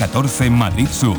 14 Madrid Sur.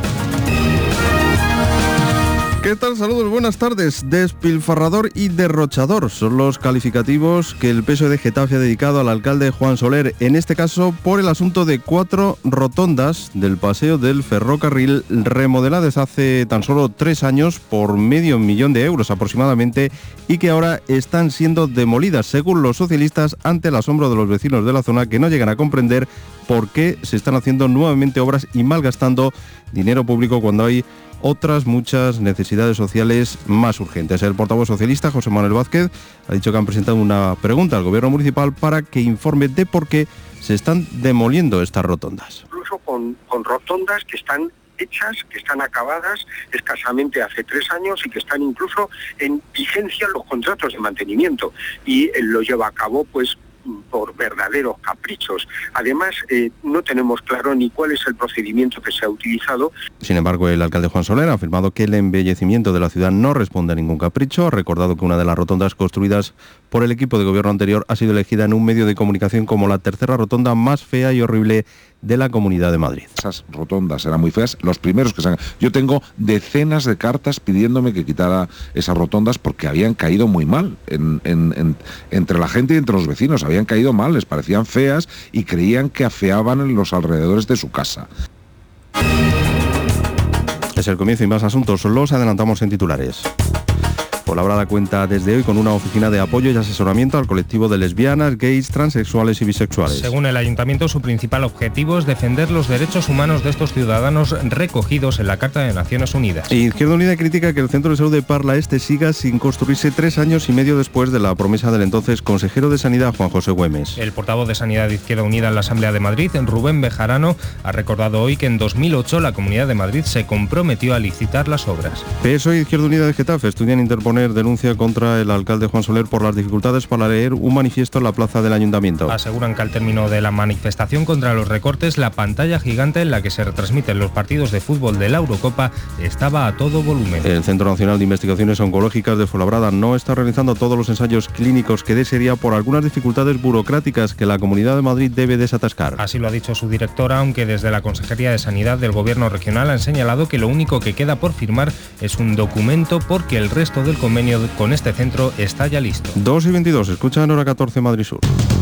¿Qué tal? Saludos, buenas tardes. Despilfarrador y derrochador son los calificativos que el PSOE de Getafe ha dedicado al alcalde Juan Soler, en este caso por el asunto de 4 rotondas del paseo del ferrocarril remodeladas hace tan solo 3 años por medio millón de euros aproximadamente y que ahora están siendo demolidas, según los socialistas, ante el asombro de los vecinos de la zona que no llegan a comprender por qué se están haciendo nuevamente obras y malgastando dinero público cuando hay otras muchas necesidades sociales más urgentes. El portavoz socialista, José Manuel Vázquez, ha dicho que han presentado una pregunta al gobierno municipal para que informe de por qué se están demoliendo estas rotondas. Incluso con rotondas que están hechas, que están acabadas escasamente hace 3 años y que están incluso en vigencia los contratos de mantenimiento, y lo lleva a cabo pues por verdaderos caprichos. Además, no tenemos claro ni cuál es el procedimiento que se ha utilizado. Sin embargo, el alcalde Juan Soler ha afirmado que el embellecimiento de la ciudad no responde a ningún capricho. Ha recordado que una de las rotondas construidas por el equipo de gobierno anterior ha sido elegida en un medio de comunicación como la tercera rotonda más fea y horrible de la Comunidad de Madrid. Esas rotondas eran muy feas, los primeros que sacan. Yo tengo decenas de cartas pidiéndome que quitara esas rotondas porque habían caído muy mal entre la gente y entre los vecinos. Habían caído mal, les parecían feas y creían que afeaban en los alrededores de su casa. Es el comienzo y más asuntos. Los adelantamos en titulares. Fuenlabrada cuenta desde hoy con una oficina de apoyo y asesoramiento al colectivo de lesbianas, gays, transexuales y bisexuales. Según el ayuntamiento, su principal objetivo es defender los derechos humanos de estos ciudadanos recogidos en la Carta de Naciones Unidas. Izquierda Unida critica que el Centro de Salud de Parla Este siga sin construirse 3 años y medio después de la promesa del entonces consejero de Sanidad, Juan José Güemes. El portavoz de Sanidad de Izquierda Unida en la Asamblea de Madrid, Rubén Bejarano, ha recordado hoy que en 2008 la Comunidad de Madrid se comprometió a licitar las obras. PSOE y Izquierda Unida de Getafe estudian interponer denuncia contra el alcalde Juan Soler por las dificultades para leer un manifiesto en la plaza del ayuntamiento. Aseguran que al término de la manifestación contra los recortes, la pantalla gigante en la que se retransmiten los partidos de fútbol de la Eurocopa estaba a todo volumen. El Centro Nacional de Investigaciones Oncológicas de Fuenlabrada no está realizando todos los ensayos clínicos que desearía por algunas dificultades burocráticas que la Comunidad de Madrid debe desatascar. Así lo ha dicho su directora, aunque desde la Consejería de Sanidad del Gobierno regional han señalado que lo único que queda por firmar es un documento porque el resto del convenio con este centro está ya listo. 2:22, escuchan hora 14 Madrid Sur.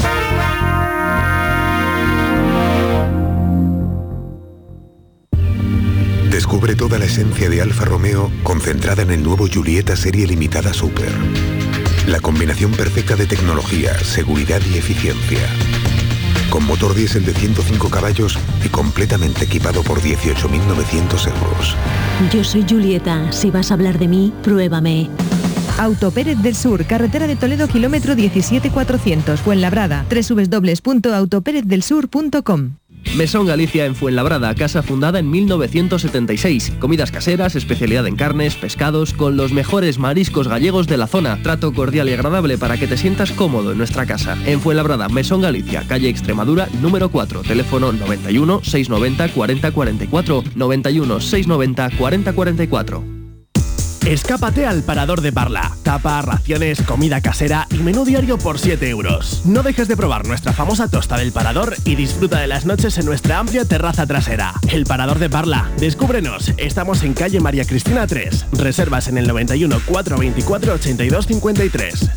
Descubre toda la esencia de Alfa Romeo concentrada en el nuevo Giulietta Serie Limitada Super. La combinación perfecta de tecnología, seguridad y eficiencia. Con motor diésel de 105 caballos y completamente equipado por 18.900 euros. Yo soy Giulietta. Si vas a hablar de mí, pruébame. Autopérez del Sur, carretera de Toledo, kilómetro 17400, Fuenlabrada. www.autoperezdelsur.com. Mesón Galicia en Fuenlabrada, casa fundada en 1976. Comidas caseras, especialidad en carnes, pescados, con los mejores mariscos gallegos de la zona. Trato cordial y agradable para que te sientas cómodo en nuestra casa. En Fuenlabrada, Mesón Galicia, calle Extremadura, número 4, teléfono 91 690 40 44, 91 690 40 44. Escápate al Parador de Parla. Tapa, raciones, comida casera y menú diario por 7 euros. No dejes de probar nuestra famosa tosta del Parador y disfruta de las noches en nuestra amplia terraza trasera. El Parador de Parla. Descúbrenos. Estamos en calle María Cristina 3. Reservas en el 91 424 82 53.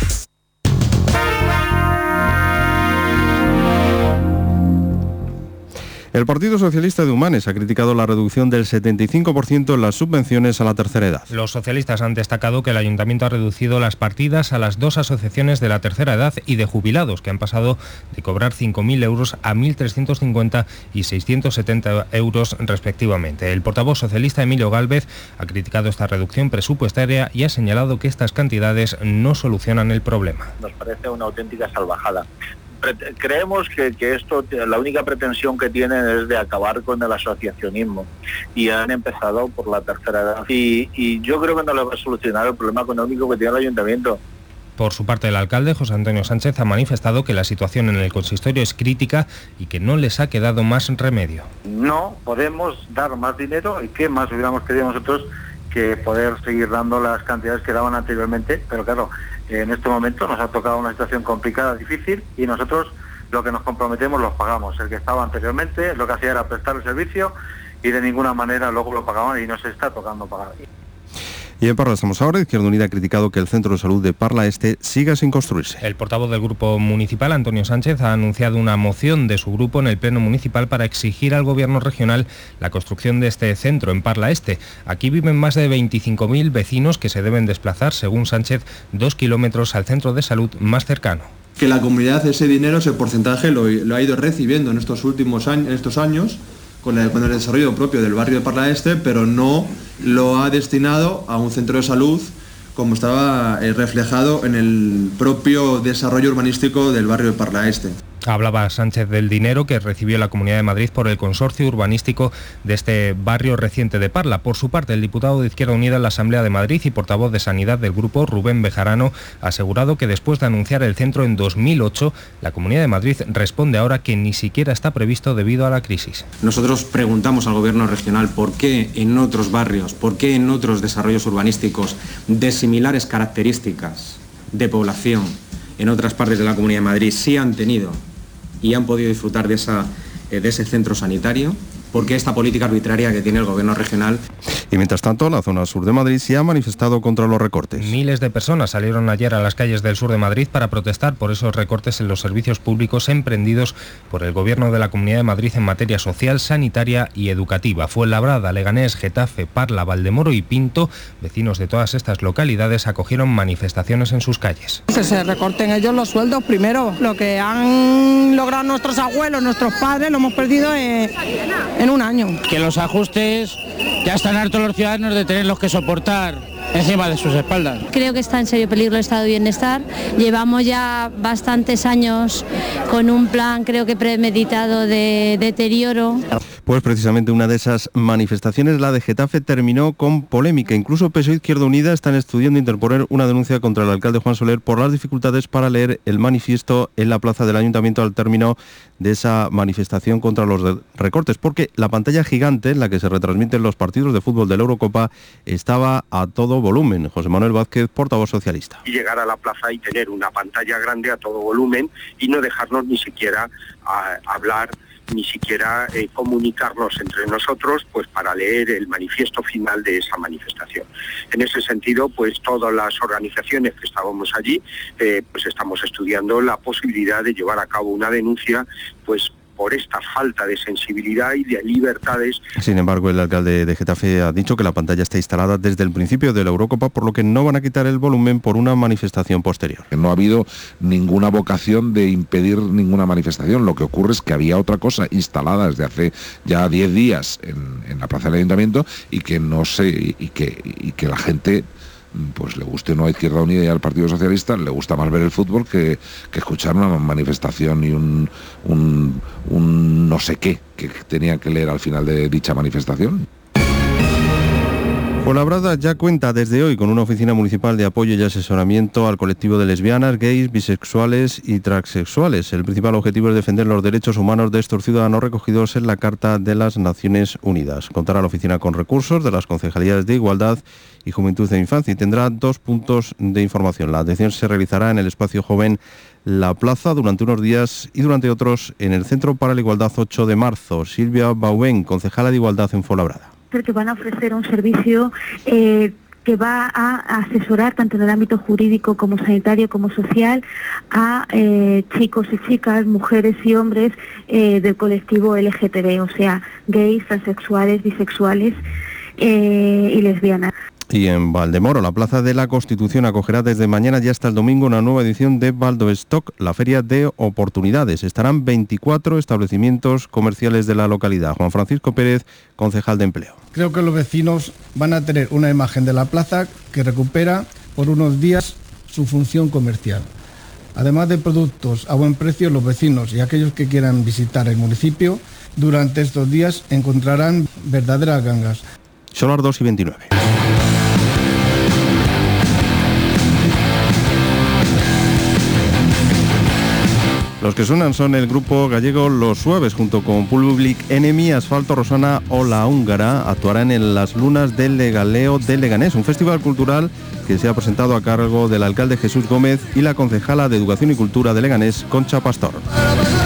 El Partido Socialista de Humanes ha criticado la reducción del 75% en las subvenciones a la tercera edad. Los socialistas han destacado que el Ayuntamiento ha reducido las partidas a las 2 asociaciones de la tercera edad y de jubilados, que han pasado de cobrar 5.000 euros a 1.350 y 670 euros respectivamente. El portavoz socialista Emilio Gálvez ha criticado esta reducción presupuestaria y ha señalado que estas cantidades no solucionan el problema. Nos parece una auténtica salvajada. Creemos que esto, la única pretensión que tienen es de acabar con el asociacionismo y han empezado por la tercera edad y yo creo que no les va a solucionar el problema económico que tiene el ayuntamiento. Por su parte, el alcalde, José Antonio Sánchez, ha manifestado que la situación en el consistorio es crítica y que no les ha quedado más remedio. No podemos dar más dinero y qué más hubiéramos querido nosotros que poder seguir dando las cantidades que daban anteriormente, pero claro, en este momento nos ha tocado una situación complicada, difícil, y nosotros lo que nos comprometemos los pagamos. El que estaba anteriormente lo que hacía era prestar el servicio y de ninguna manera luego lo pagaban y no se está tocando pagar. Y en Parla estamos ahora. Izquierda Unida ha criticado que el centro de salud de Parla Este siga sin construirse. El portavoz del Grupo Municipal, Antonio Sánchez, ha anunciado una moción de su grupo en el Pleno Municipal para exigir al Gobierno regional la construcción de este centro en Parla Este. Aquí viven más de 25.000 vecinos que se deben desplazar, según Sánchez, 2 kilómetros al centro de salud más cercano. Que la comunidad ese dinero, ese porcentaje, lo ha ido recibiendo en estos últimos años, con el desarrollo propio del barrio de Parla Este, pero no lo ha destinado a un centro de salud como estaba reflejado en el propio desarrollo urbanístico del barrio de Parla Este. Hablaba Sánchez del dinero que recibió la Comunidad de Madrid por el consorcio urbanístico de este barrio reciente de Parla. Por su parte, el diputado de Izquierda Unida en la Asamblea de Madrid y portavoz de Sanidad del grupo, Rubén Bejarano, ha asegurado que después de anunciar el centro en 2008, la Comunidad de Madrid responde ahora que ni siquiera está previsto debido a la crisis. Nosotros preguntamos al Gobierno regional por qué en otros barrios, por qué en otros desarrollos urbanísticos de similares características de población en otras partes de la Comunidad de Madrid sí han tenido y han podido disfrutar de ese centro sanitario, porque esta política arbitraria que tiene el Gobierno regional. Y mientras tanto, la zona sur de Madrid se ha manifestado contra los recortes. Miles de personas salieron ayer a las calles del sur de Madrid para protestar por esos recortes en los servicios públicos emprendidos por el Gobierno de la Comunidad de Madrid en materia social, sanitaria y educativa. Fuenlabrada, Leganés, Getafe, Parla, Valdemoro y Pinto, vecinos de todas estas localidades, acogieron manifestaciones en sus calles. Que se recorten ellos los sueldos primero. Lo que han logrado nuestros abuelos, nuestros padres, lo hemos perdido en un año. Que los ajustes ya están hartos los ciudadanos de tenerlos que soportar encima de sus espaldas. Creo que está en serio peligro el estado de bienestar. Llevamos ya bastantes años con un plan, creo que premeditado, de deterioro. Pues precisamente una de esas manifestaciones, la de Getafe, terminó con polémica. Incluso PSOE e Izquierda Unida están estudiando interponer una denuncia contra el alcalde Juan Soler por las dificultades para leer el manifiesto en la plaza del Ayuntamiento al término de esa manifestación contra los recortes, porque la pantalla gigante en la que se retransmiten los partidos de fútbol de la Eurocopa estaba a todo volumen. José Manuel Vázquez, portavoz socialista. Y llegar a la plaza y tener una pantalla grande a todo volumen y no dejarnos ni siquiera hablar, ni siquiera comunicarnos entre nosotros, pues para leer el manifiesto final de esa manifestación. En ese sentido, pues todas las organizaciones que estábamos allí, pues estamos estudiando la posibilidad de llevar a cabo una denuncia, pues por esta falta de sensibilidad y de libertades. Sin embargo, el alcalde de Getafe ha dicho que la pantalla está instalada desde el principio de la Eurocopa, por lo que no van a quitar el volumen por una manifestación posterior. No ha habido ninguna vocación de impedir ninguna manifestación. Lo que ocurre es que había otra cosa instalada desde hace ya 10 días en la plaza del Ayuntamiento y que no sé, y que la gente, pues le guste o no a Izquierda Unida y al Partido Socialista, le gusta más ver el fútbol que escuchar una manifestación y un no sé qué que tenían que leer al final de dicha manifestación. Fuenlabrada ya cuenta desde hoy con una oficina municipal de apoyo y asesoramiento al colectivo de lesbianas, gays, bisexuales y transexuales. El principal objetivo es defender los derechos humanos de estos ciudadanos recogidos en la Carta de las Naciones Unidas. Contará la oficina con recursos de las concejalías de Igualdad y Juventud e Infancia y tendrá 2 puntos de información. La atención se realizará en el espacio joven La Plaza durante unos días y durante otros en el Centro para la Igualdad 8 de marzo. Silvia Bauen, concejala de Igualdad en Fuenlabrada. Que van a ofrecer un servicio que va a asesorar tanto en el ámbito jurídico como sanitario como social a chicos y chicas, mujeres y hombres del colectivo LGTB, o sea, gays, transexuales, bisexuales y lesbianas. Y en Valdemoro, la Plaza de la Constitución acogerá desde mañana y hasta el domingo una nueva edición de Valdostock, la feria de oportunidades. Estarán 24 establecimientos comerciales de la localidad. Juan Francisco Pérez, concejal de Empleo. Creo que los vecinos van a tener una imagen de la plaza que recupera por unos días su función comercial. Además de productos a buen precio, los vecinos y aquellos que quieran visitar el municipio durante estos días encontrarán verdaderas gangas. Son las 2:29. Los que suenan son el grupo gallego Los Suaves, junto con Public Enemy, Asfalto Rosana o La Húngara. Actuarán en las Lunas del Legaleo de Leganés, un festival cultural que se ha presentado a cargo del alcalde Jesús Gómez y la concejala de Educación y Cultura de Leganés, Concha Pastor.